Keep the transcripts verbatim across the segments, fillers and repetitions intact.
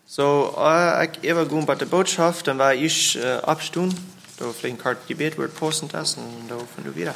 So, uh, ik even gaan bij de boodschap, dan wij is uh, opstaan. Dan vielleicht kort Gebet wordt posten lassen und dann von du wieder.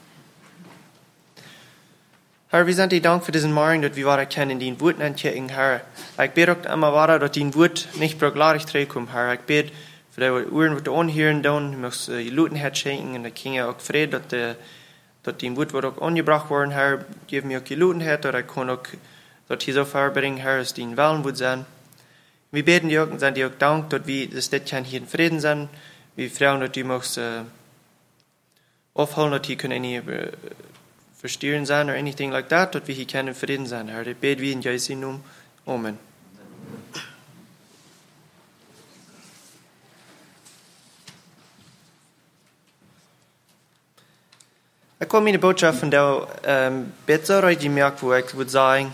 Herr, wir sind dir Dank für diesen Morgen, dass wir wahr kennen, den Wort entdecken, Herr. Ich bete auch immer wahr, dass den Wort nicht beglarig trägt, Herr. Ich bete für die Ohren, die anhören, dann, ich möchte die Lutenheit schenken, und ich kann auch Frieden, dass, die, dass den Wort wird auch angebracht worden, Herr. Gib mir auch die Lutenheit, dass ich kann auch, dass hier so verbringen, Herr, dass den Wellen wird sein. Wir beten dir auch und sind dir auch Dank, dass wir das nicht hier in Frieden sind. Wir fragen, dass du möchtest äh, aufholen, dass die können nicht äh, verstehen sein oder anything like that, dass wir hier können Frieden sein, Herr. Ich bete wir in Jesu Namen. Amen. Ich komme in die Botschaft von der ähm, Betserei, die merkt, wo ich würde sagen,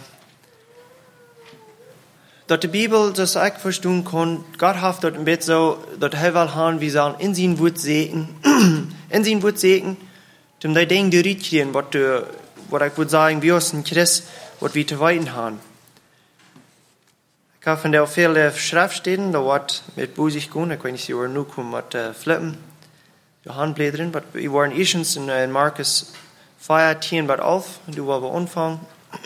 dass die Bibel das ich verstehen kann, Gott hat dort im Bett so, dass er will haben, wir sollen in sein Wort sehen, in sein Wort sehen, um die Dinge zu richten, was du, was ich würde sagen, wir aus dem Christ, was wir zu weiten haben. Ich habe von der viele Schriftstellen, da wird mit Busig gehen, ich weiß nicht, ob wir nur kommen mit uh, Flippen, Johanblättern, aber wir waren erstens in uh, Markus vier, zehn bis elf, du warst bei Anfang.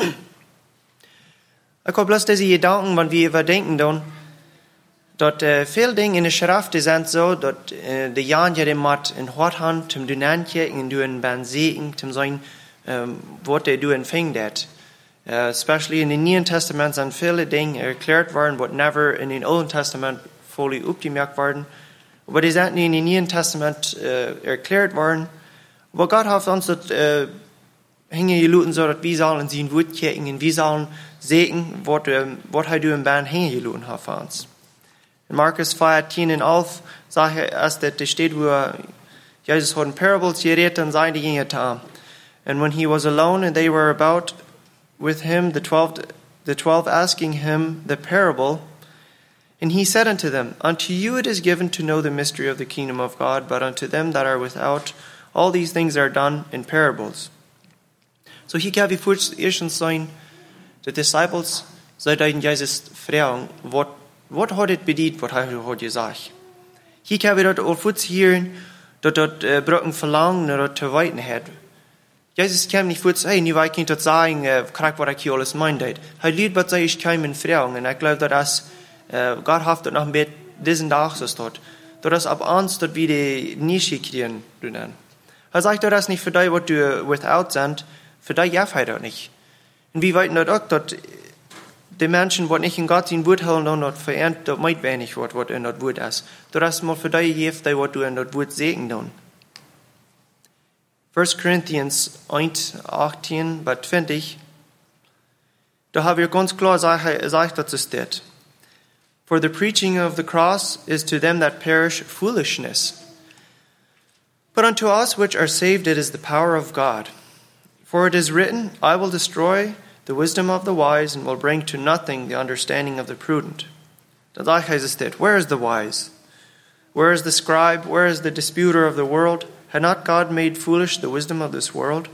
Ich habe bloß diese Gedanken, wenn wir überdenken, dann, dass äh, viele Dinge in der Schrift sind so, dass äh, die Jan ja dem Mat in Hort haben, zum du nanche, in du in Ben sehen, zum sein, ähm, was du empfängt hat. Uh, especially in dem Neuen Testament sind viele Dinge erklärt worden, was never in dem Alten Testament fully aufgemerkt worden. Aber die sind in dem Neuen Testament äh, erklärt worden. Aber Gott hat uns das, äh, hängen geluten, so dass wir sollen in sein Wort kicken, und wir sollen sehen, was er du im Band hängen geluten hat für uns. In Markus vier, zehn und elf sagt er erst, dass da steht, wo Jesus hat in Parables geredet und seine Dinge getan. And when he was alone and they were about with him, the twelve, the twelve asking him the parable, and he said unto them, Unto you it is given to know the mystery of the kingdom of God, but unto them that are without, all these things are done in parables. So hier kann wir erstens sein, die Disciples, seitdem Jesus fragen, was, was hat es bedient, was er hat gesagt. Hier kann wir dort auch kurz hören, dass dort äh, Brücken verlangen oder zu weiten hat. Jesus kann nicht kurz, hey, nie weit kann das sagen, äh, krieg, was ich hier alles meinte. Er liebt, was ich kann in fragen, und ich glaube, dass das, äh, Gott hat dort nach dem Bett diesen Tag so dort. Dass das ab uns dort wieder Nische kriegen, du dann. Er sagt, dass das nicht für dich, was du without sind, für dich ja das nicht. Und wir weiten dort auch, dass die Menschen, die nicht in Gott sein Wort halten, dann dort verehrt, das meint wenig, was, was in das Wort ist. Dass das mal für dich hilft, was du in das Wort sehen dann. First Corinthians eins, achtzehn bis zwanzig, da haben wir ganz klar gesagt, dass es steht. For the preaching of the cross is to them that perish foolishness. But unto us which are saved it is the power of God. For it is written, I will destroy the wisdom of the wise and will bring to nothing the understanding of the prudent. Da sage ich, es steht, where is the wise? Where is the scribe? Where is the disputer of the world? Had not God made foolish the wisdom of this world?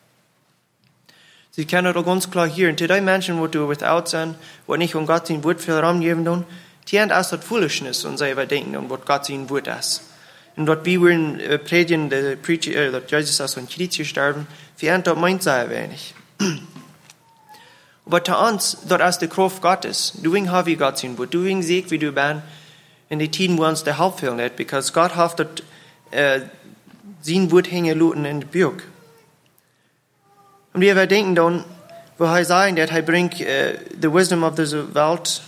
Sie kennen doch ganz klar hier, und die Menschen, die du without sind, die nicht um Gott sein Wort viel Raum geben tun, die haben erst das Foolishness und sie überdenken, und was Gott sein Wort ist. Und dort wir wollen äh, predigen, der Preacher, äh, dass Jesus aus dem Kreuz gestorben, wir haben dort meint sehr wenig. Aber zu uns, dort ist die Kraft Gottes. Du willst haben, wie Gott sein Wort. Du willst sehen, wie du bist, in die Tiden, wo uns der Help fehlt nicht, because Gott hat dort, äh, sein Wort hängen lassen in der Buch. Und wir denken dann, wo er sagt, dass er bringt uh, the wisdom of this Welt.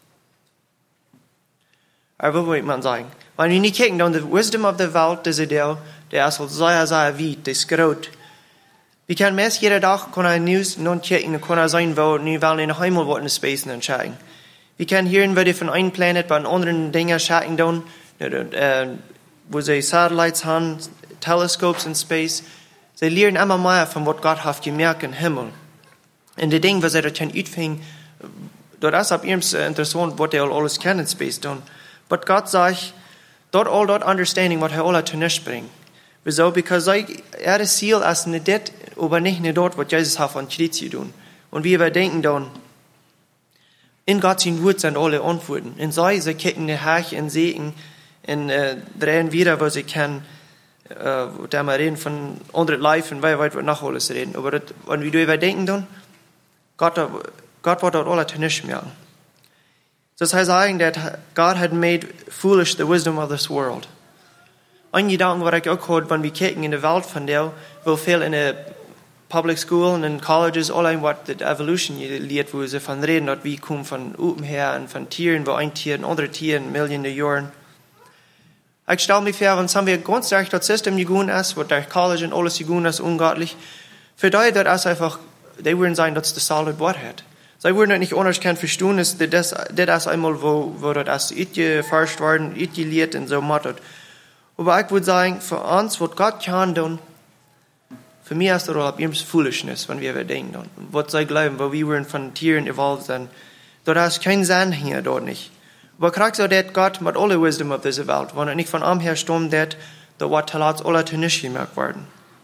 Aber was will man sagen? Wenn wir nicht gucken, dann the wisdom of the Welt, das ist der, der ist sehr, sehr weit, das ist groß. Wir können meist jeden Tag kann er News non checken, kann er sein, wo wir wollen in der Himmel in Space entscheiden. Wir können hören, wie die von einem Planet bei anderen Dingen checken, dann, uh, wo sie Satellites haben, Telescopes in Space. Sie lernen immer mehr von was Gott hat gemerkt im Himmel. Und die Dinge, was sie da können utfingen, das ist ab ihm interessant, was die alles kennen in Space tun. Aber Gott sagt, dort all dort understanding, was er alle zu nicht bringt. Wieso? Because er das Ziel ist nicht das, aber nicht nur dort, was Jesus hat von Kreuz zu tun. Und wir überdenken dann, In Gott sein Wort sind alle Antworten. Und sei, sie kicken die Herrche in Segen, und äh, drehen wieder, was sie kennen, äh, da wir reden von anderen Life und wer weit wird noch alles reden. Aber das, wenn wir darüber denken, dann, Gott, Gott wird dort alles nicht mehr. Das heißt eigentlich, that God had made foolish the wisdom of this world. Ein Gedanke, was ich auch gehört, wenn wir kicken in der Welt von der, wo viel in der Public School und in Colleges, allein was die Evolution lehrt, wo sie von reden, dort wie kommen von oben her und von Tieren, wo ein Tier und andere Tiere in Millionen Jahren. Ich stelle mir vor, wenn wir ganz recht das System gegangen ist, wo der College und alles gegangen ist, unglaublich, für die, das einfach, die würden sagen, dass das solid Wort hat. Sie würden nicht anders können verstehen, dass das, das einmal, wo, wo das nicht geforscht worden, nicht gelehrt und so macht. Aber ich würde sagen, für uns, was Gott kann tun, für mich ist das auch ein Foolishness, wenn wir denken. Was sie glauben, wo wir von Tieren evolved sind. Dort ist kein Sinn hier, dort nicht. Aber kriegst du das Gott mit aller Wisdom auf dieser Welt, wenn er nicht von ihm her stammt, dass da wird talat alle zu nicht gemerkt werden.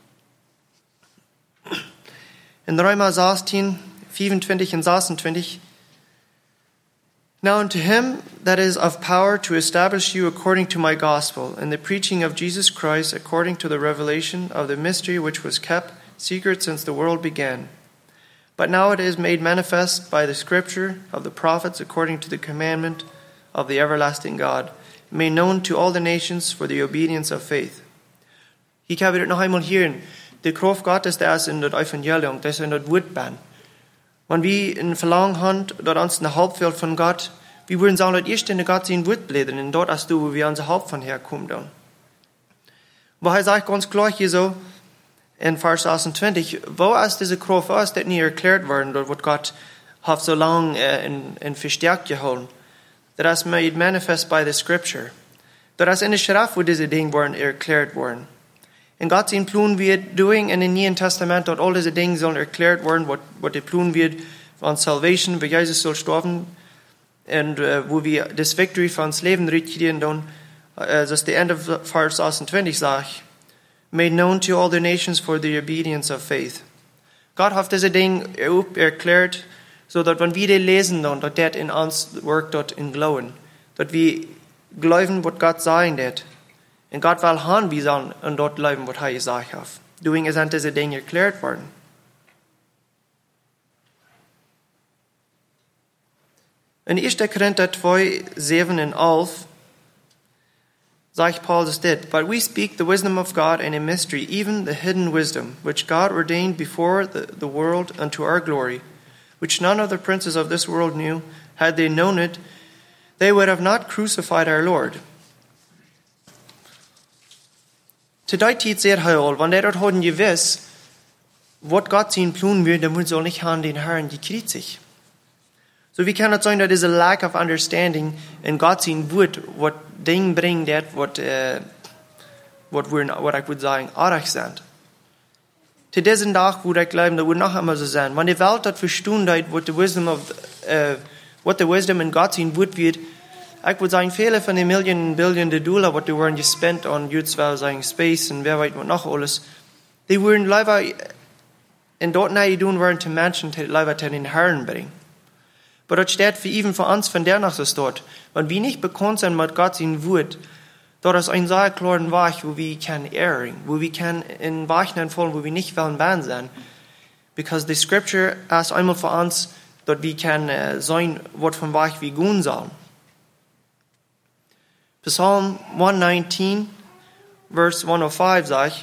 In Römer sechzehn, fünfundzwanzig und sechsundzwanzig. Now unto him that is of power to establish you according to my gospel, and the preaching of Jesus Christ according to the revelation of the mystery which was kept secret since the world began. But now it is made manifest by the scripture of the prophets according to the commandment of the everlasting God, made known to all the nations for the obedience of faith. Hier kann wir noch einmal hören, die Kraft Gottes, der ist in das Evangelium, das ist in das Wort. Wenn wir in Verlangen haben, dort uns ein Hauptfeld von Gott, wir würden sagen, dass erst in der Gott sein Wort blättern, und dort hast du, wo wir unser Haupt von herkommen. Dann. Aber er sagt ganz klar hier so, in Vers sechsundzwanzig, wo ist diese Kraft, wo ist das nicht erklärt worden, dort wird Gott hat so lange äh, in, in verstärkt gehalten. Das ist made manifest by the scripture. Das ist in der Schrift, wo diese Dinge worden erklärt worden. Und Gott sein Plan wird doing in dem Neuen Testament, dort all diese Dinge sollen erklärt werden, was der Plan wird von Salvation, wie Jesus soll sterben, und uh, wo wir das Victory von uns Leben richten, dann, uh, das ist der Ende of Vers sechsundzwanzig sagt, made known to all the nations for the obedience of faith. Gott hat diese Dinge erklärt, so dass wenn wir die lesen, dann, dass das in uns wirkt, dort in Glauben, dass wir glauben, was Gott sagen wird. Und Gott will haben, wir sollen und dort bleiben, was er gesagt hat. Doing ist an diese Dinge erklärt worden. In erster Korinther zwei, sieben und elf sagt Paul das dit, but we speak the wisdom of God in a mystery, even the hidden wisdom, which God ordained before the, the world unto our glory, which none of the princes of this world knew. Had they known it, they would have not crucified our Lord. Zu der Zeit sehr heil, wenn der dort haben gewiss, was Gott sein Plan wird, dann muss er nicht haben den Herrn gekriegt. So wie kann es sein, dass diese lack of understanding in Gott sein Wort, was Dinge bringt, was, äh, was wir, was ich würde sagen, arg sind. Zu diesem Tag, wo ich glaube, da wird noch einmal so sein. Wenn die Welt das verstehen hat, was die Wisdom of, äh, was die Wisdom in Gott sein Wort wird, ich würde sagen, viele von den Millionen, Billionen Dollar, was die wurden gespent an, jetzt war sagen, Space und wer weiß was noch alles, die würden leider in dort nicht tun werden, zu Menschen, die leider zu den Herren bringen. Aber das steht für even für uns von der nach ist dort. Wenn wir nicht bekannt sind mit Gott sein Wort, dort ist ein sehr klarer Weg, wo wir können ehren, wo wir können in Weichen fallen, wo wir nicht wollen Band sein. Because the Scripture ist einmal für uns, dort wir können äh, sein, was von Weg wir gehen sollen. Psalm one nineteen, verse one oh five sagt,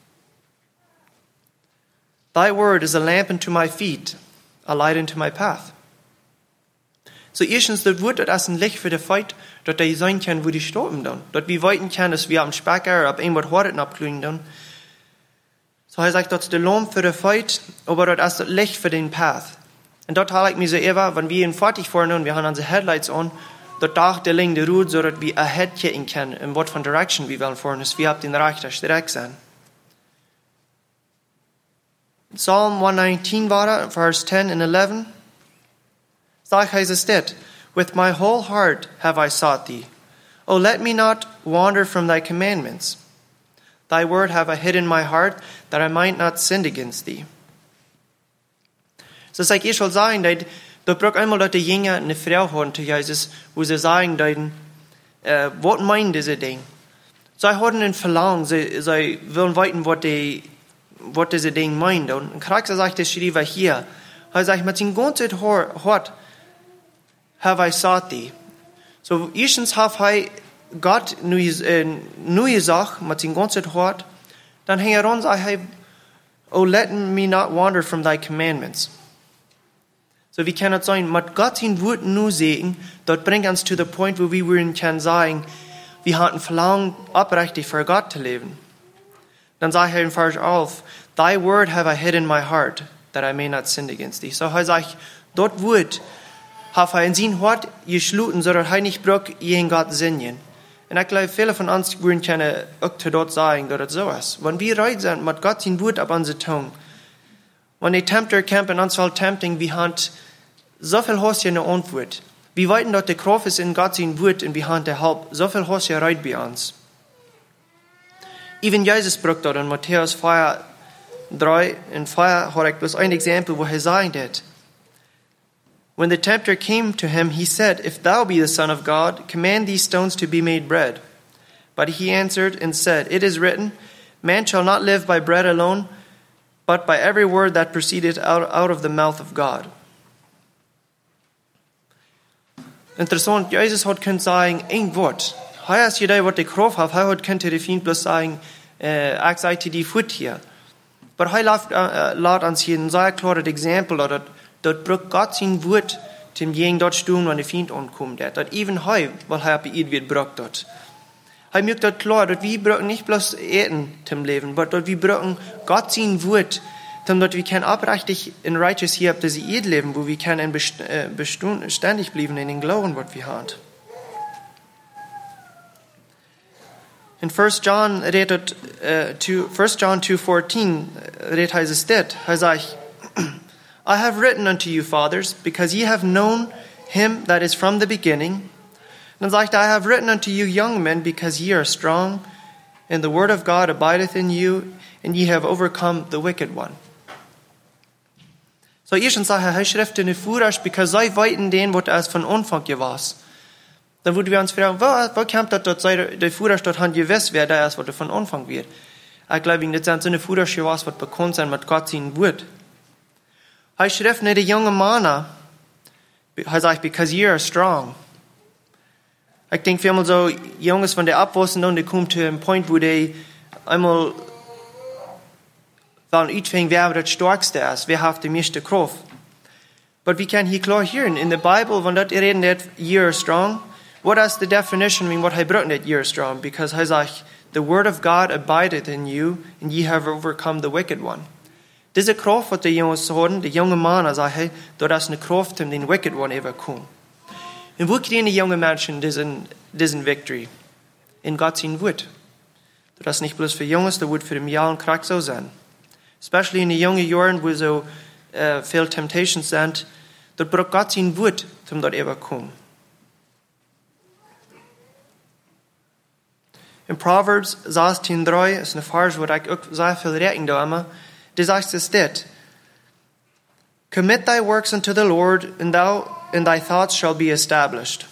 Thy word is a lamp unto my feet, a light unto my path. So erstens, das Wort, das ist ein Licht für die Feit, dass die sein können, wo die sterben dann. Dass wir weiten können, dass wir am Specker, ab irgendwas Horten abklügen dann. So er sagt, das ist der Lamp für die Feit, aber das ist das Licht für den Path. Und dort habe ich mir so immer, wenn wir ihn fertig fahren und wir haben unsere Headlights on, dort dacht der linke Route, so dass wir ahead kicken können, in was von Direction wir wollen fahren, dass wir ab den rechten Streck sein. Psalm one nineteen war verse ten and eleven. Sag heißt es dit, with my whole heart have I sought thee. Oh, let me not wander from thy commandments. Thy word have I hid in my heart, that I might not sin against thee. So es sagt, ich soll sagen, dass Da braucht einmal, dass die Jünger eine Frau haben zu Jesus, wo sie sagen, deuten, äh, was meinen diese Dinge? Sie haben ein Verlangen, sie, sie wollen wissen, was die, was diese Dinge meinen. Und Charakter sagt, das schrieb er hier. Er sagt, mit seinem ganzen Hort habe ich gesagt. So, erstens habe ich Gott nur gesagt, mit seinem ganzen Hort, dann hängt er an, sagt er, oh, let me not wander from thy commandments. So, wie kann es sein, mit Gott sein Wort nur sehen, das bringt uns zu dem Punkt, wo wir können sagen, wir hatten Verlangen, aufrichtig für Gott zu leben. Dann sagt er in Vers elf, thy word have I hid in my heart, that I may not sin against thee. So, er sagt, dort Wort habe er in sein Hort geschlossen, so dass er nicht braucht, jeden Gott singen. Und ich glaube, viele von uns würden können auch zu dort sagen, dass es so ist. Wenn wir rein sind, mit Gott sein Wort auf unsere Zunge, wenn die Tempter kämpfen, uns will tempting, wir haben so viel Hosse in der Antwort. Wir wissen, dass der Kraft ist in Gott sein Wort und wir haben der Halb so viel Hosse rein bei uns. Even Jesus spricht dort in Matthäus vier, drei und vier, habe ich bloß ein Exempel, wo er sagt hat. When the tempter came to him, he said, if thou be the Son of God, command these stones to be made bread. But he answered and said, it is written, man shall not live by bread alone, but by every word that proceedeth out, out of the mouth of God. Interessant, Jesus hat können sagen, ein Wort. Heuer ist jeder, was die Kraft hat, heuer könnte der Feind bloß sagen, äh, ich sage die Fut hier. Aber heuer lässt uns hier ein sehr klares Exempel, dass dort braucht Gott sein Wort, zum jeden dort stehen, wenn der Feind ankommt. Dort even heuer, weil er bei ihr wird braucht dort. Er macht dort klar, dass wir brauchen nicht bloß Eten zum Leben, aber dort wir brauchen Gott sein Wort, damit wir können aufrichtig in Righteous hier auf diese Erde leben, wo wir können beständig bleiben in den Glauben, was wir haben. In First John redet, uh, First John two fourteen redet es das. Er sagt, I have written unto you, fathers, because ye have known him that is from the beginning. Dann sagt er, I have written unto you, young men, because ye are strong, and the word of God abideth in you, and ye have overcome the wicked one. So, erstens sagt er, er schrift in die Führers, because sei weiten den, was es von Anfang war. Dann würden wir uns fragen, wo, wo kommt das dort, sei der Führers dort han gewiss, wer da ist, was von Anfang wird. Ich glaube, das sind so eine Führers was, was bekannt sind mit Gott sein Wort. Er schrift nicht die junge Männer, er sagt, because ye are strong. Ich denke vielmal so, Jungs von der Abwurzeln, und die kommen zu einem Punkt, wo die einmal wollen uitvinden, wer das Stärkste ist, wer hat die meiste Kraft. Aber wir können hier klar hören, in der Bibel, wenn dort reden, that ye are strong, what is the definition of what he brought that ye are strong? Because he sagt, the word of God abideth in you, and ye have overcome the wicked one. Diese Kraft, was die Jungs haben, die junge Männer, sagt er, das ist eine Kraft, um den wicked one überkommen. Und wo kriegen die jungen Menschen diesen, diesen Victory? In Gott sein Wort. Das ist nicht bloß für Jungs, das wird für den Jahr und Krack so sein. Especially in den jungen Jahren, wo so uh, viel Temptations sind, dort braucht Gott sein Wort, um dort überkommen. In Proverbs sechzehn drei ist eine Vers, wo ich auch sehr viel reden da immer, die sagt es das. Commit thy works unto the Lord, and thou and thy thoughts shall be established.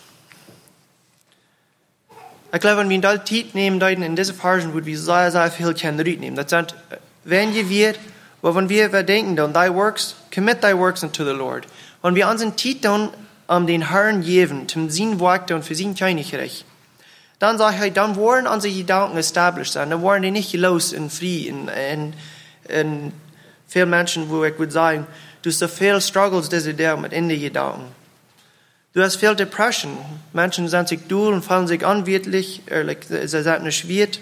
Ich glaube, wenn wir da Zeit nehmen, in diese Versen, würden wir sehr, sehr viel können nehmen. Das sind, wenn ihr wird, aber wenn wir denken, dann thy works, commit thy works unto the Lord. Wenn wir unseren Zeit dann um den Herrn geben, zum sein Werk und für sein Königreich, dann sage ich, dann wollen unsere Gedanken established sein, dann wollen die nicht los und frei, und, und, und viele Menschen, wo ich würde sagen, du hast so viel Struggles diese Tage mit in den Gedanken. Du hast viel Depression. Menschen sind sich dull und fühlen sich unwirtlich, oder sie sind nicht schwierig.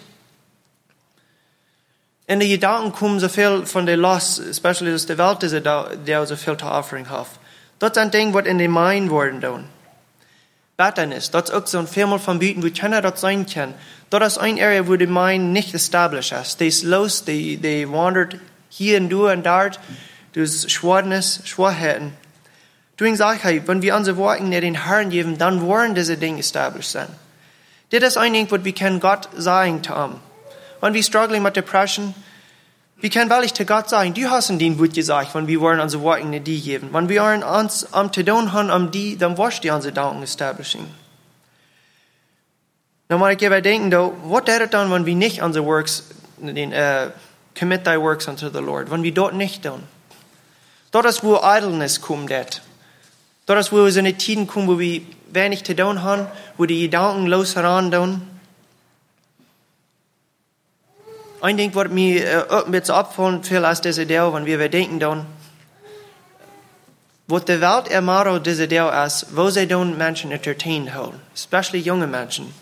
In den Gedanken kommen so viel von der Lust, especially aus der Welt, diese der so viel zu offering hat. Das sind Dinge, die in den Mind worden tun. Bitterness, das ist auch so ein Vielmal von Bieten, wie keiner das sein kann. Das ist ein Area, wo die Mind nicht established ist. Die ist los, die, die wandert hier und da und dort. Du hast Schwernis, Schwachheiten. Deswegen sage ich, wenn wir unsere Worte in den Herrn geben, dann wollen diese Dinge established sein. Das ist ein Ding, was wir können Gott sagen zu ihm. Wenn wir struggling mit Depression, Wir können wirklich zu Gott sagen, du hast in den Wort gesagt, wenn wir wollen unsere Worte in die geben. Wenn wir uns am zu tun haben, um die, dann wirst du unsere Danken establishing. Dann muss ich aber denken, was wäre dann, wenn wir nicht unsere Works, den, uh, commit thy works unto the Lord, wenn wir dort nicht tun? Dort ist, wo Idleness kommt, dort. Dort ist, wo so eine Tiden kommen, wo wir wenig zu tun haben, wo die Gedanken los heran tun. Ein Ding, was mir äh, ein bisschen abfallen viel als diese Idee, wenn wir denken dann, was die Welt ermahnt, diese Idee ist, wo sie dann Menschen entertained haben, especially junge Menschen.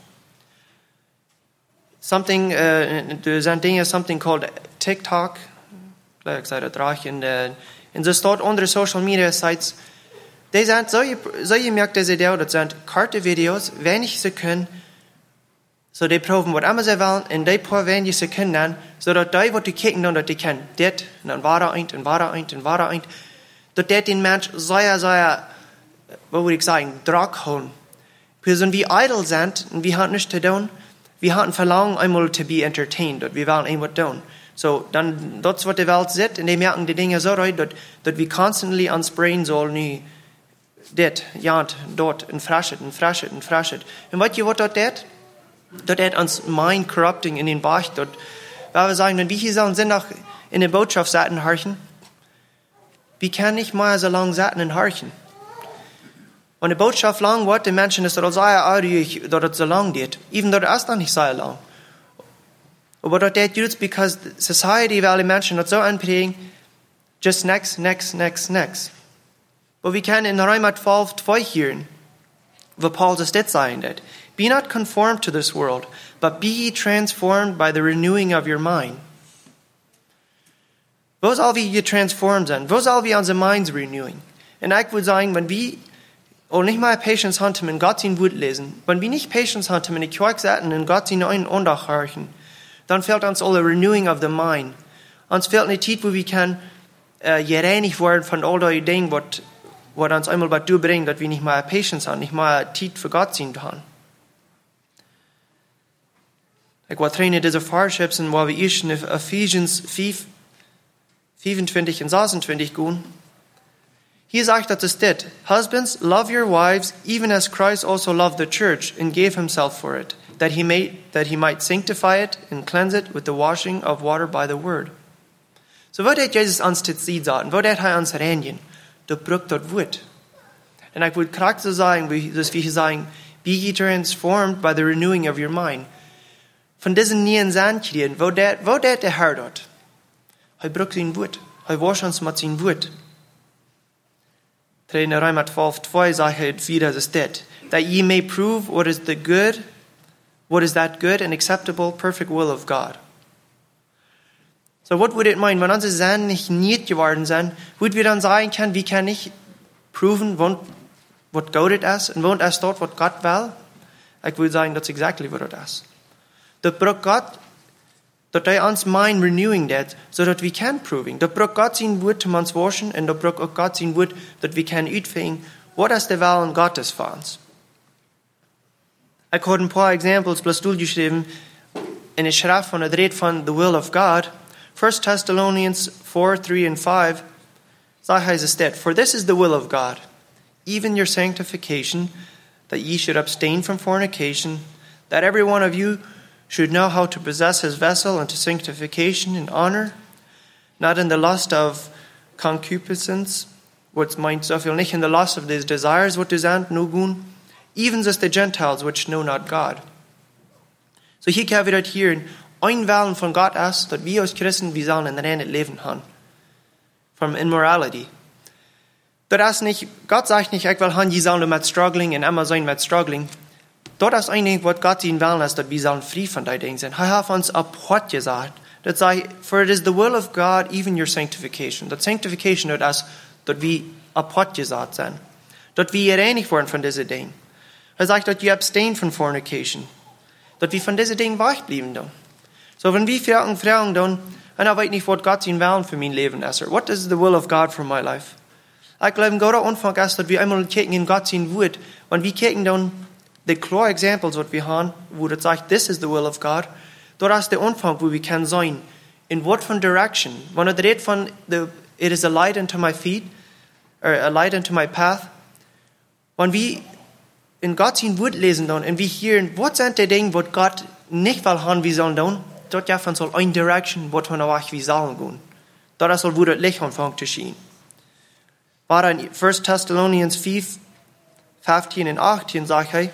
Something, uh, there's a thing, something called TikTok, like I said, and, uh, and so start andere Social Media Sites. Die sind so, so gemerkt, diese Idee, das sind kurze Videos, wenig Sekunden, so die proben, was immer sie wollen, in die paar wenige Sekunden, so dass die, was die kicken, dann, dass die kennen, das, und dann war da ein, und war da ein, und war da ein, dass das den Mensch sehr, sehr, was würde ich sagen, Druck holen. Wir sind wie idle sind, und wir haben nichts zu tun, wir hatten Verlangen, einmal to be entertained, dass wir wollen irgendwas tun. So, dann, das, was die Welt sieht, und die merken die Dinge so rein, dass, dass wir constantly ans Brain sollen, nie, das, ja, dort, und fraschet, und fraschet, und fraschet. Und weißt ihr, was das ist? Das ist uns mind corrupting in den Bach, dort, weil wir sagen, wenn wir hier sagen, sind auch in der Botschaft Saten horchen, wir können nicht mal so lange Saten in horchen. Und die Botschaft lang wird, die Menschen ist das sehr artig, dass es so lang geht. Even though es noch nicht so lang. Aber das geht jetzt, because society, weil die Menschen das so anprägen, just next, next, next, next. Aber wir können in Römer zwölf zwei hören, wo Paul das das sagen wird. Be not conformed to this world, but be ye transformed by the renewing of your mind. Wo soll wir getransformed sein? Wo soll wir unsere Minds renewing? Und ich würde sagen, wenn wir und nicht mal Patience haben, in Gott sein Wort lesen, wenn wir nicht Patience haben, in die Kirche sitzen, in Gott sein neuen Ondach horchen, dann fehlt uns alle Renewing of the Mind. Uns fehlt eine Zeit, wo wir können äh, gereinigt werden von all den Dingen, was uns einmal bei dir bringt, dass wir nicht mal Patience haben, nicht mal Zeit für Gott sein haben. Ich war trainiert diese Fahrschips, und wo wir erst in Ephesians fünf, fünfundzwanzig und sechsundzwanzig gehen. Hier sagt das ist das. Husbands, love your wives, even as Christ also loved the church and gave himself for it, that he may, that he might sanctify it and cleanse it with the washing of water by the word. So wat hat Jesus uns zu sagen? Wat hat er uns reinigen? Das braucht das Wort. Und ich würde krass so sagen, wie das wir sagen, be ye transformed by the renewing of your mind. Von diesen neuen Sandkriegen, wo der, wo der der Herr dort? Er braucht sein Wort. Er wascht uns mit sein Wort. In Römer zwölf zwei sagt er wieder, das ist das. That ye may prove what is the good, what is that good and acceptable, perfect will of God. So, what would it mean, wenn unsere Sünden nicht nicht geworden sind, würden wir dann sagen können, wir können nicht proven, was Gott ist, und wohnt es dort, was Gott will? Ich würde sagen, that's exactly what it is. Das braucht Gott, dass er uns mind renewing that, so dass wir können proving. Das braucht Gott sein Wort, um uns waschen, und das braucht auch Gott sein Wort, dass wir können utfinden, was ist der Willen Gottes für uns. Ich habe ein paar Examples bloß durchgeschrieben, in der Schrift von der Rede von the will of God. First Thessalonians four, three and five, sagt es das, for this is the will of God, even your sanctification, that ye should abstain from fornication, that every one of you should know how to possess his vessel unto sanctification and honor, not in the lust of concupiscence, what meint so viel nicht in the lust of these desires, what is and no good, even as the Gentiles which know not God. So hier können wir das hier ein Willen von Gott ist, dass wir als Christen, wir sollen ein reines Leben haben. From immorality. Das ist nicht, Gott sagt nicht, ich will haben, die sollen mit struggling und immer sein mit struggling. Das ist eigentlich, was Gott ihnen will, ist, dass wir sollen frei von den Dingen sein. Er hat uns abhört gesagt. Das sagt, for it is the will of God, even your sanctification. Das Sanctification, das ist, dass wir abhört gesagt sind. Dass wir gereinigt werden von diesen Dingen. Er sagt, dass wir abstain von fornication. Dass wir von diesen Dingen wegbleiben dann. So, wenn wir fragen, fragen dann, und ich weiß nicht, was Gott ihnen will für mein Leben ist. What is the will of God for my life? Ich glaube, Gott am Anfang ist, dass wir einmal kicken in Gott sein Wort. Wenn wir kicken dann, die klare Examples, was wir haben, wo das sagt, this is the will of God, dort ist der Anfang, wo wir können sein, in what von direction. Wenn er redet von, the, it is a light unto my feet, or a light unto my path. Wenn wir in Gott sein Wort lesen dann, und wir hören, was sind die Dinge, was Gott nicht will haben, wir sollen tun, dort ja von soll eine Direction, was von der Weg wir sollen gehen. Dort soll wieder Licht anfangen zu scheinen. War in First Thessalonians five, fifteen und achtzehn sagt er,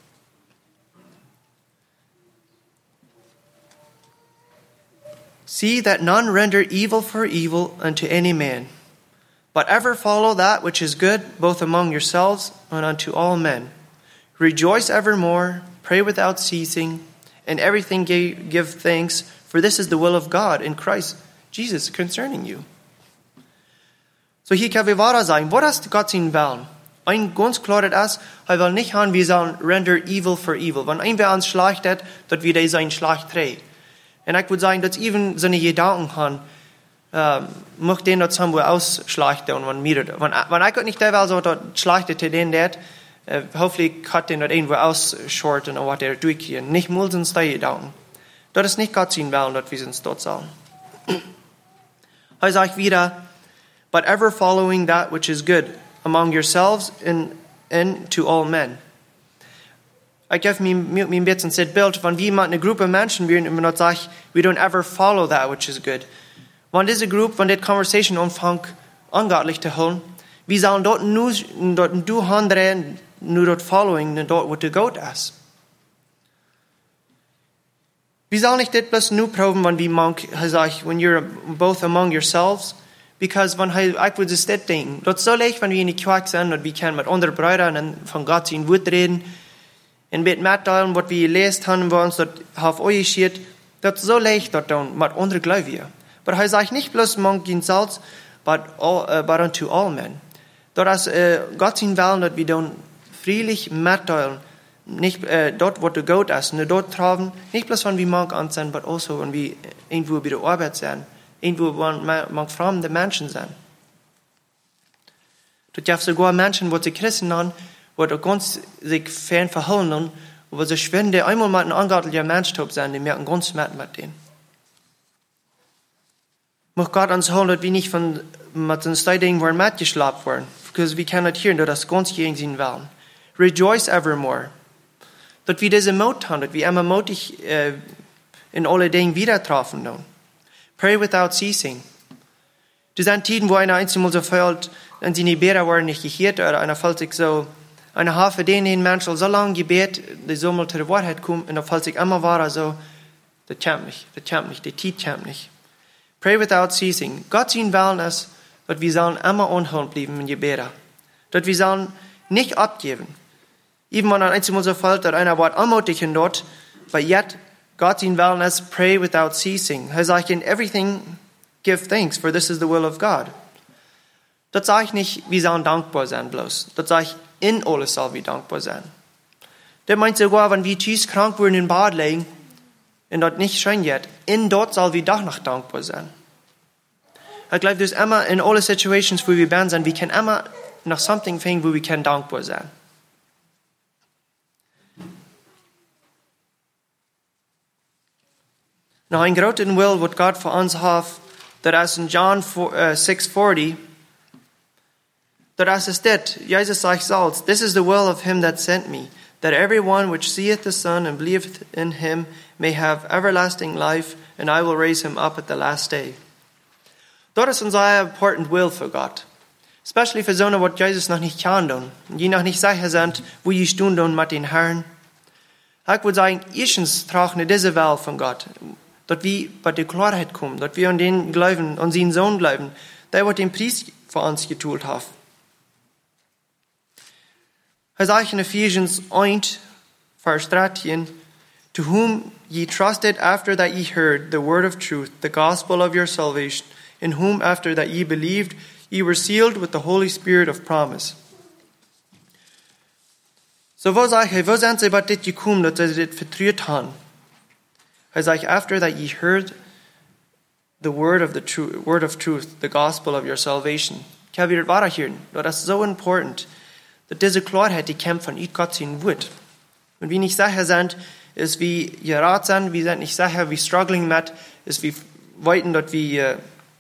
see that none render evil for evil unto any man, but ever follow that which is good, both among yourselves and unto all men. Rejoice evermore, pray without ceasing, and everything give, give thanks, for this is the will of God in Christ Jesus concerning you. So hier kann wir wahr sagen, was ist Gott sein Willen? Ein ganz klares ist, er will nicht haben, wir sollen render evil for evil. Wenn ein wer uns schlecht hat, dass wir sein schlecht trägt. Und ich würde sagen, dass even seine Gedanken haben, ähm, möchte den dort somewhere ausschlechten und wenn mir, wenn, wenn ich nicht der will, so dort schlechte zu den dort, äh, hoffentlich hat den dort irgendwo ausschorten und was er durchgehen. Nicht mal sind die Gedanken. Das ist nicht Gott sein Willen, dass wir uns dort sollen. Er sagt wieder, but ever following that which is good among yourselves and, and to all men. Ich gebe mir, mir ein bisschen das Bild, wenn wir mit einer Gruppe Menschen wären und man sagt, we don't ever follow that which is good. Wenn diese Gruppe, wenn die Conversation anfängt, angöttlich zu holen, wir sollen dort nur, dort du handrehen, nur dort following, nur dort, wo der Gott ist. Wir sollen nicht das bloß nur proben, wenn wir manch, sagt, when you're both among yourselves, because wenn ich würde das denken, dort so leicht, wenn wir in die Kirche sind und wir können mit anderen Brüdern von Gott sein Wort reden, und mit mitteilen, was wir gelesen haben, was uns dort auf euch steht, das ist so leicht dort dann mit anderen Gläubigen. Aber er sagt nicht bloß among yourselves, but, all, uh, but unto all men. Dort ist uh, Gott sein Willen, dass wir dann friedlich mitteilen, nicht uh, dort, wo der Gott ist, nur dort tragen, nicht bloß wenn wir manch an sind, aber auch wenn wir irgendwo bei der Arbeit sind, irgendwo wenn manch fremde Menschen sind. Dort gibt es sogar Menschen, die sie Christen haben, wo sie ganz sich fern verhalten, wo sie schwinde einmal mit einem angeordneten Mensch sind, die merken ganz mit mit denen. Muss Gott uns holen, dass wir nicht von, mit den Steinen werden mitgeschlagen werden, because wir können nicht hören, dass das ganz gegen sie wollen. Rejoice evermore. Dass wir diese Mut haben, dass wir immer mutig äh, in alle Dinge wieder treffen. Pray without ceasing. Das sind Zeiten, wo einer einzelne so fällt, und sie nicht besser werden, nicht gehört, oder einer fällt sich so, einer Hafe den Menschen so lange gebet, die so mal zu der Wahrheit kommen, und dann fällt sich immer wahr, so, das kämpft nicht, das kämpft nicht, die Zeit kämpft nicht. Pray without ceasing. Gott sein Willen ist, dass wir sollen immer unhören bleiben in Gebeten. Dass wir sollen nicht abgeben. Even wenn ein einziges Mal so fällt, dass einer Wort anmutig in dort, weil jetzt Gott sein Willen ist, pray without ceasing. Er sagt, in everything give thanks, for this is the will of God. Das sage ich nicht, wir sollen dankbar sein bloß. Das sage ich, in alles soll wir dankbar sein. Der meint sogar, wenn wir tief krank wurden im Bad liegen, und dort nicht schön wird, in dort soll wir doch noch dankbar sein. Ich glaube, dass immer in alle Situations, wo wir sind, sind, wir können immer noch something finden, wo wir können dankbar sein. Noch ein großen Will, was Gott für uns hat, das ist in John six forty, das ist das, Jesus sagt selbst, this is the will of him that sent me, that everyone which seeth the Son and believeth in him may have everlasting life, and I will raise him up at the last day. Das ist ein sehr important will für Gott. Especially für so eine, was Jesus noch nicht kann tun. Und die noch nicht sicher sind, wo die Stunden mit den Herren. Ich würde sagen, erstens tragen wir diese Will von Gott. Dass wir bei der Klarheit kommen. Dass wir an den glauben, an seinen Sohn glauben. Der wird den Preis für uns getut hat. Er sagt in Ephesians one, Vers thirteen, to whom ye trusted after that ye heard the word of truth, the gospel of your salvation, in whom after that ye believed, ye were sealed with the Holy Spirit of promise. So wo sag ich, wo sind sie bei dit gekommen, dass sie dit vertraut haben? Er sagt, after that ye heard the word of the truth, word of truth, the gospel of your salvation. Ich habe wieder weiterhören, das ist so important, dass diese Klarheit, die kommt von Gott sein Wort. Und wir nicht sicher sind, ist wie gerat sind, wir sind nicht sicher, wie struggling mit, ist wie weiten, dass wir,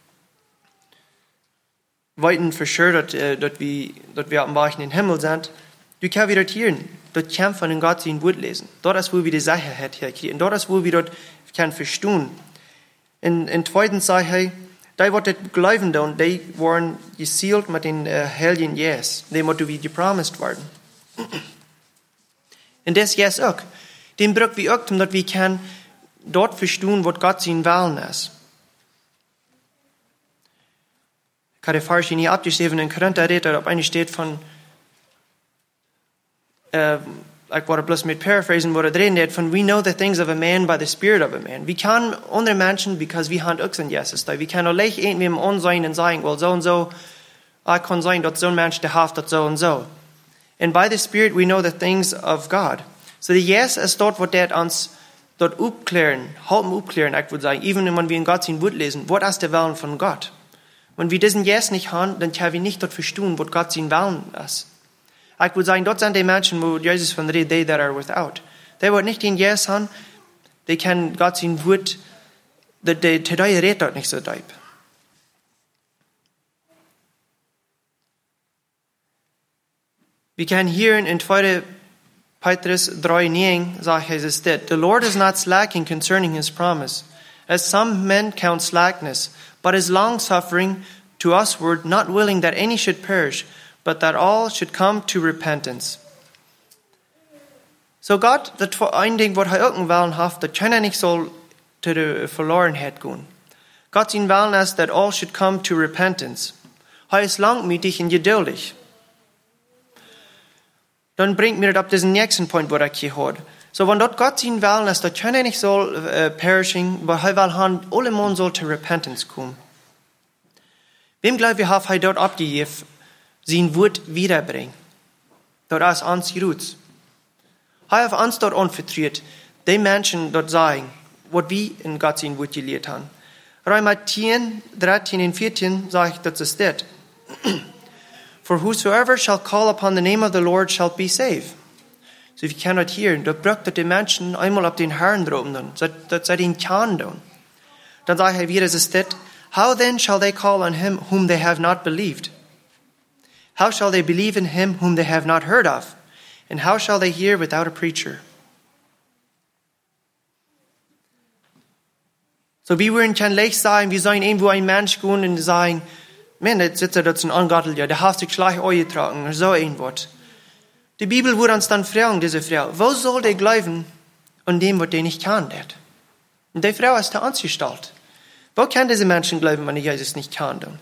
weiten für sure, dass, dass wir, dass wir am Weg in den Himmel sind. Du kannst wieder hören, dort kann von Gott sein Wort lesen. Dort ist, wo wir die Sicherheit herkriegen. Dort ist, wo wir dort kann verstehen. In, in zweitens sagt er, die, die das glauben, und die waren gesealt mit den uh, Heiligen Jes. Die mussten wie gepromised werden. Und das Jes auch. Den brauchen wir auch, damit wir kann dort verstehen, was Gott sein Willen ist. Ich habe falsch nie abgeschrieben in Korinther, da auf eine steht von, äh, ich wollte bloß mit paraphrasen, wo er drin steht von, we know the things of a man by the spirit of a man. Wir können andere Menschen, because wir haben auch in Jesus da. Wir können auch leicht irgendwem ansehen und sagen, well, so und so, ich kann sein, dass so ein Mensch der Haft hat, so und so. And by the spirit we know the things of God. So the yes ist dort, wo der uns dort aufklären, halten aufklären, ich würde sagen, even wenn wir in Gott sein Wort lesen, was ist der Willen von Gott? Wenn wir diesen Yes nicht haben, dann können wir nicht dort verstehen, was Gott sein Willen ist. Ich würde sagen, dort sind die Menschen, wo Jesus von redet, they that are without. Die, die nicht den Yes haben, die können Gott sein Wort, die, die, die redet dort nicht so deep. Wir können hier in zweiter Petrus drei neun sagt Jesus das. The Lord is not slacking concerning his promise, as some men count slackness, but is long-suffering to usward, not willing that any should perish, but that all should come to repentance. So Gott, das ein Ding, was er auch in Willen hat, das keiner nicht soll zu der Verlorenheit gehen. Gott sein Willen ist, that all should come to repentance. Er ist langmütig und geduldig. Dann bringt mir das auf diesen nächsten Punkt, wo er hier hat. So, wenn dort Gott sein Willen ist, dass keiner nicht soll uh, perishing, aber er will haben, alle Menschen soll zu repentance kommen. Wem glaubt ihr, hat er dort abgegeben, sein Wort wiederbringen? Dort ist uns Roots. Er hat uns dort anvertraut, die Menschen dort sagen, was wir in Gott sein Wort gelehrt haben. Römer zehn, dreizehn und vierzehn sagt, das ist das. For whosoever shall call upon the name of the Lord shall be saved. So wir können das hier, da braucht die Menschen einmal auf den Herrn droben, dass sie den kann tun. Dann sagt er wieder, es ist das, how then shall they call on him whom they have not believed? How shall they believe in him whom they have not heard of? And how shall they hear without a preacher? So wir würden kein leicht sagen, wir sollen irgendwo ein Mensch gehen und sagen, man, jetzt sitzt er dort ein Angatteliger, der hat sich gleich eingetragen, oder so irgendwas. Die Bibel würde uns dann fragen, diese Frau, wo soll der glauben an dem, was der nicht kann? Dat? Und die Frau ist der Anstalt. Wo kann diese Menschen glauben, wenn Jesus nicht kann? Dann?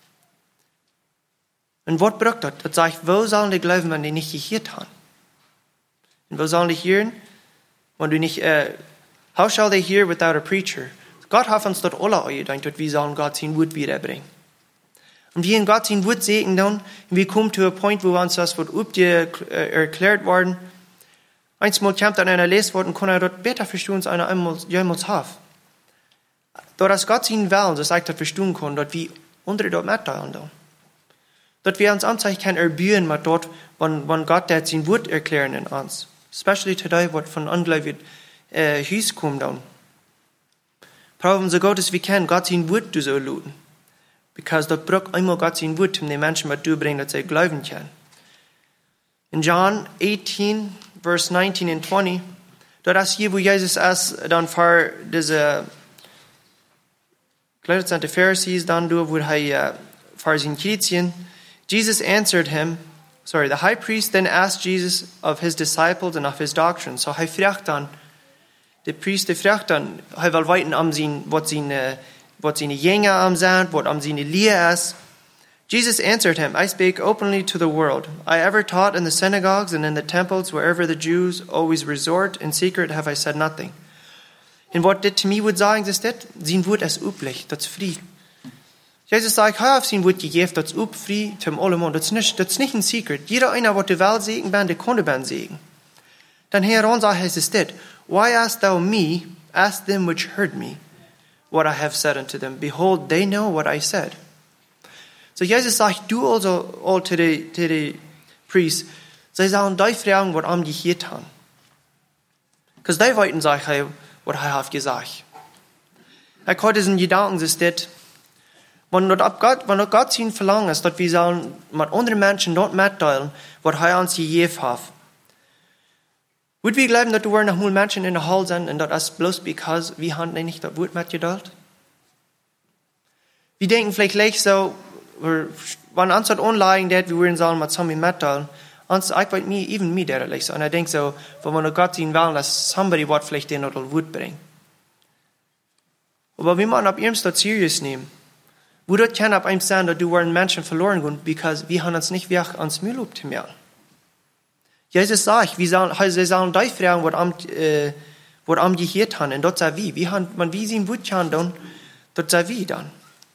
Und was braucht das? Das sagt, wo sollen die glauben, wenn die nicht gehört haben? Und wo sollen die hören, wenn du nicht, äh, how shall they hear without a preacher? Gott hat uns dort alle eingedacht, dass wir sollen Gott sein Wort wiederbringen. Und wir in Gott sein Wort sehen dann, und wir kommen zu einem Punkt, wo uns das wird erklärt worden. Einmal kommt dann einer Leswort und kann er dort besser verstehen, als einer einmal jemals hat. Dort ist Gott sein Willen, dass ich das verstehen kann, dass wir unsere dort mitteilen dann. Dass wir uns anzeigen können erbühen mit dort, wenn, wenn Gott der sein Wort erklären in uns. Especially today, was von Ungläubigen äh, Hüs kommt dann. Brauchen so Gott, dass wir können, Gott sein Wort zu so luten. Because dort braucht einmal Gott sein Wort, um den Menschen mit durchbringen, dass sie glauben können. In John eighteen, verse nineteen and twenty, dort ist hier, wo Jesus ist, dann für diese, vielleicht sind die Pharisees dann durch, wo er für seine Chrétien, Jesus answered him, sorry, the high priest then asked Jesus of his disciples and of his doctrine. So er fragt dann, der Priester fragt dann, er will weiten am sein, was seine, was seine Jünger am sind, was am seine Lehre ist. Jesus answered him, I spake openly to the world. I ever taught in the synagogues and in the temples wherever the Jews always resort. In secret have I said nothing. Und was das zu mir würde sagen, ist das, sein Wort ist üblich, das ist frei. Jesus sagt, ich habe sein Wort gegeben, das ist üblich, frei, zum Allemann. Das ist nicht, das ist nicht ein Secret. Jeder einer, der die Welt segen kann, der kann die Welt segen. Dann heran sagt er, es ist das, why ask thou me, ask them which heard me, what I have said unto them. Behold, they know what I said. So Jesus sagt, du also all to the, to the priests, sie sollen die fragen, was am gehört haben. Because die wollten sagen, was er hat gesagt. Ich hatte diesen Gedanken, dass das, wenn dort Gott, wenn dort Gott sein Verlangen ist, dass wir sollen mit anderen Menschen dort mitteilen, was er uns gegeben hat. Würden wir glauben, dass du noch mal Menschen in der Hall sind und das ist bloß because wir haben nicht das Wort mitgeteilt? Wir denken vielleicht gleich so, wenn uns das online geht, wir würden sagen, mit somebody mitteilen, uns ich weiß mir, even mir der like so. Und ich denke so, wenn wir noch Gott sehen wollen, dass somebody what vielleicht den oder Wort bringt. Aber wir müssen ab ihm das serious nehmen. Wo dort kann ab ihm sein, dass du waren Menschen verloren gehen, because wir haben uns nicht wirklich ans Müll optimiert. Jesus sagt, wir sollen, sie sollen dich fragen, was am, äh, was am gehört haben, und dort sei wie. Wir haben, wenn wir sie in Wut haben, dann, dort sei wie dann.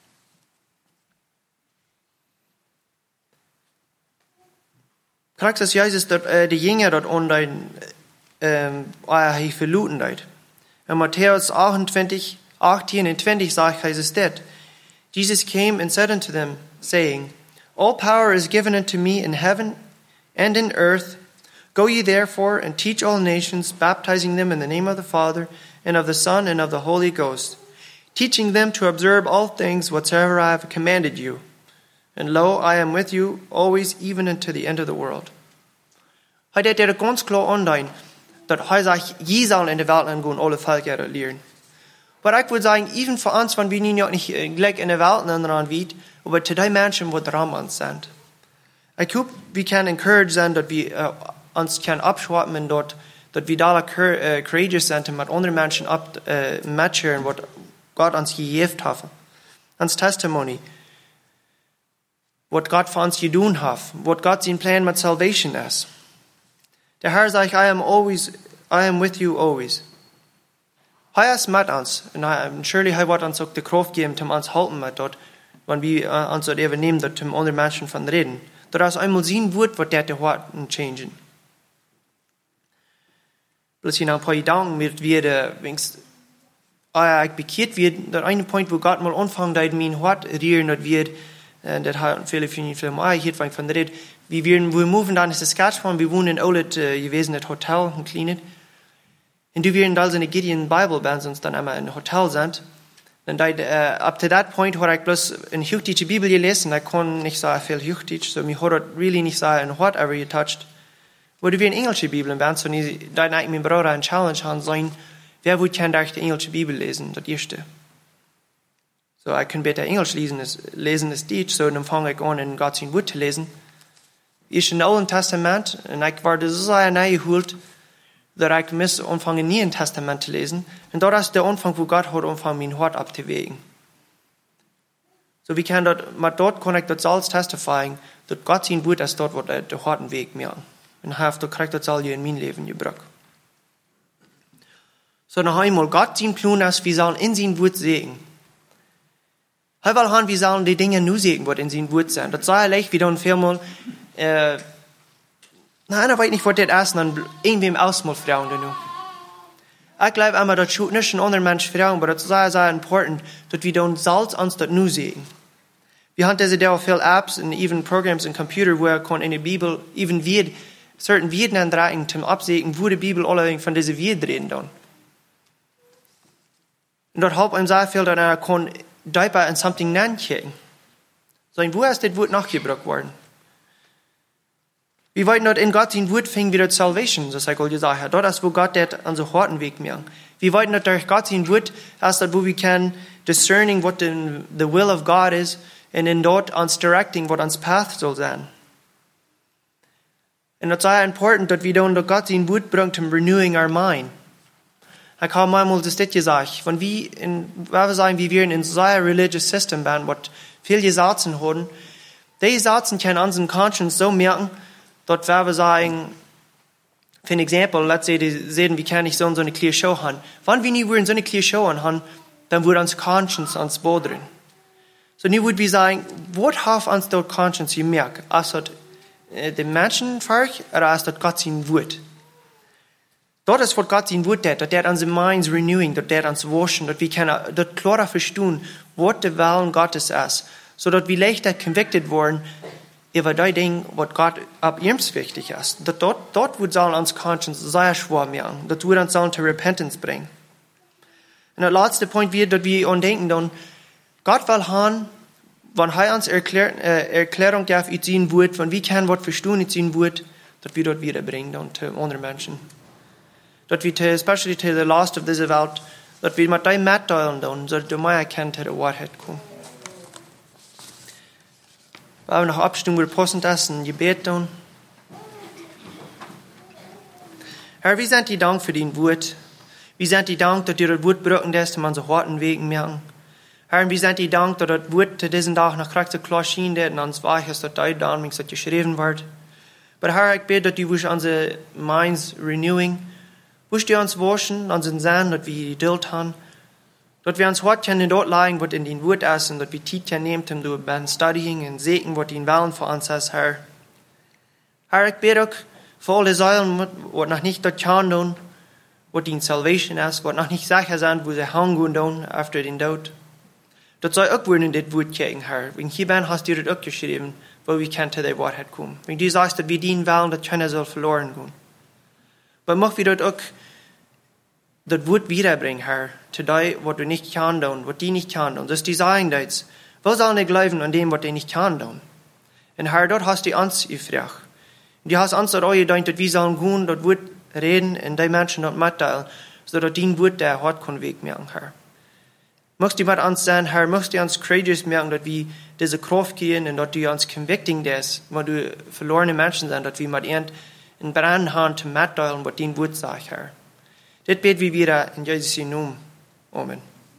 Kriegst du Jesus, dort, äh, die Jünger dort online, ähm, äh, hier verluten dort. In Matthäus achtundzwanzig, achtzehn und zwanzig sagt Jesus das. Jesus came and said unto them, saying, All power is given unto me in heaven and in earth. Go ye therefore and teach all nations, baptizing them in the name of the Father, and of the Son, and of the Holy Ghost, teaching them to observe all things whatsoever I have commanded you. And lo, I am with you always, even unto the end of the world. Hij deed er ganz klar online, dat hij sagt, je zal in de wereld angehen, alle Völker lehren. Aber ich würde sagen, even für uns, wenn wir nicht gleich in der Welt anderen wird, aber zu den Menschen, die dran uns sind. Ich hoffe, wir können encouraged sein, dass wir uh, uns können abschwappen dort, dass wir da uh, courageous sind, und mit anderen Menschen ab, uh, matchen, was Gott uns gegeben hat. Uns Testimony. Was Gott für uns getan hat. Was Gott sein Plan mit Salvation ist. Der Herr sagt, I am always, I am with you always. Er ist mit uns. Und surely er wird uns auch die Kraft geben, um uns halten mit dort, wenn wir uh, uns dort übernehmen, dort um andere Menschen von reden. Das ist einmal sein Wort, was der die Worte changen. Bloß hier noch ein paar Gedanken, wird wir, wenn uh, ich bekehrt wird, der eine Punkt, wo Gott mal anfangen, da in mein Hort rühren, dass wir, und das haben viele von Ihnen vielleicht mal gehört, von der Rede, wie wir, wir moven dann in Saskatchewan, wir wohnen in Olet, äh, gewesen, das Hotel, ein kleines. Und die wir da so eine Gideon Bible Band, sonst dann einmal in ein Hotel sind. Und da, äh, up to that point, habe ich bloß in Hochdeutsch Bibel gelesen, ich kann nicht so viel Hochdeutsch, so mich hat das really nicht so in whatever getouched. Wo wir in englische Bibel Band, so da ich mein Bruder eine Challenge haben sollen, wer wohl kann da die englische Bibel lesen, das erste. So, ich kann besser Englisch lesen, als, lesen als Deutsch, so dann fange ich an, in Gott sein Wort zu lesen. Ich in Alten Testament, und ich war so sehr neu geholt, dass ich muss anfangen, nie ein Testament zu lesen. Und dort ist der Anfang, wo Gott hat angefangen, mein Hort abzuwägen. So, wie kann dort, mit dort kann ich das alles testifieren, dass Gott sein Wort ist dort, wo der, der harten Weg mir an. Und ich habe kriegt das all in mein Leben gebracht. So, noch einmal, Gott sein Plan ist, wir sollen in sein Wort sehen. Hij wil gaan, wir sollen die Dinge nur sehen, was in sein Wort sind. Das sei leicht, wie dann viermal, äh, na, einer weiß nicht, was das ist, dann irgendwem ausmal fragen, du. Ich glaube immer, das schaut nicht ein anderer Mensch fragen, aber das ist sehr, sehr important, dass wir dann Salz uns das nur sehen. Wir haben diese da viele Apps und even Programs im Computer, wo er kann in der Bibel, even wird, certain Wirten andragen, zum Absehen, wo die Bibel alle von dieser Wird reden dann. Und dort hat ihm sehr viel, dass er kann dabei an something nachdenken. So, wo ist das Wort nachgebracht worden? Wir wollten dort in Gott sein Wort fing wieder Salvation, das ich all gesagt habe. Dort ist, wo Gott das an so harten Weg macht. Wir wollten dort durch Gott sein Wort, ist dort, wo wir können discerning what the, the will of God is, und in dort uns directing, what uns path soll sein. Und das ist sehr important, dass wir dann durch Gott sein Wort bringen, um renewing our mind. Ich habe manchmal das nicht gesagt, wenn wir in, wenn wir sagen, wie wir in einem sehr religious system sind, was viele Gesetze haben, die Gesetze können unseren Conscience so merken, dass wir sagen, für ein Beispiel, let's say, die sehen, wie kann ich so eine clear Show haben. Wenn wir nicht so eine clear Show haben, dann wird uns Conscience ans Bodern. So, nie würde wir sagen, was hat uns dort Conscience gemerkt? Ist das äh, die Menschenvolk oder ist das Gott sein Wort? Dort ist, was Gott sein Wort hat, dass er unsere Minds renewing, dass er uns waschen, dass wir können, dort klarer verstehen, was der Willen Gottes ist, so dass wir leichter convicted werden über die Dinge, was Gott ab ihm wichtig ist. Dort, dort wird uns Conscience sehr schwer machen. Dort wird uns zur Repentance bringen. Und der letzte Punkt wird, dass wir uns denken, dann, Gott will haben, wenn er uns Erklär, äh, Erklärung darf, in sein Wort, wenn wir kein Wort verstehen in sein Wort, dass wir dort wiederbringen, dann, zu anderen Menschen. Dass wir, especially to the last of dieser Welt, dass wir mit dem mitteilen, dann, so dass du mehr erkennt, dass die Wahrheit kommt. Weil wir noch abstimmen, wir passend essen, Gebet tun. Herr, wir sind dir Dank für dein Wort. Wir sind dir Dank, dass du das Wort brücken lässt, um unsere harten Wegen merken. Herr, wir sind dir Dank, dass das Wort zu diesem Tag nach Kraft klar schien, und uns weich ist, dass dein Name geschrieben wird. Aber Herr, ich bete, dass du unsere Minds renewing, dass du uns waschen, unseren Sinn, dass wir Geduld haben, dass wir uns heute können dort legen, was in dein Wort ist, und dass wir Zeit nehmen, um du beim Studying und Segen, was dein Willen für uns ist, Herr. Herr, ich bete auch für alle Säulen, was noch nicht dort kann tun, was dein Salvation ist, was noch nicht sicher sind, wo sie hingehen tun, after den Tod. Das soll auch werden in das Wort kriegen, Herr. Wenn hier bin, hast du das auch geschrieben, wo wir können zu der Wahrheit kommen. Wenn du sagst, dass wir dienen wollen, dass keiner soll verloren gehen. Aber mach wir dort auch das Wort wiederbringen, Herr, zu dem, was du nicht kannst tun, was die nicht kannst tun. Das ist die Sagen jetzt. Wir sollen nicht glauben an dem, was die nicht kannst tun. Und Herr, dort hast du uns gefragt. Und du hast uns dort auch gedacht, dass wir sollen gehen, dort Wort reden und die Menschen dort mitteilen, so dass dein Wort der hat keinen Weg mehr, Herr. Möchtest du mit uns sein, Herr, möchtest du uns courageous merken, dass wir diese Kraft gehen und dass du uns convicting das, weil du verlorene Menschen sind, dass wir mit ihnen in Brand haben, zu mitteilen, was dein Wort sagt, Herr. Das beten wir wieder in Jesus' Namen. Amen.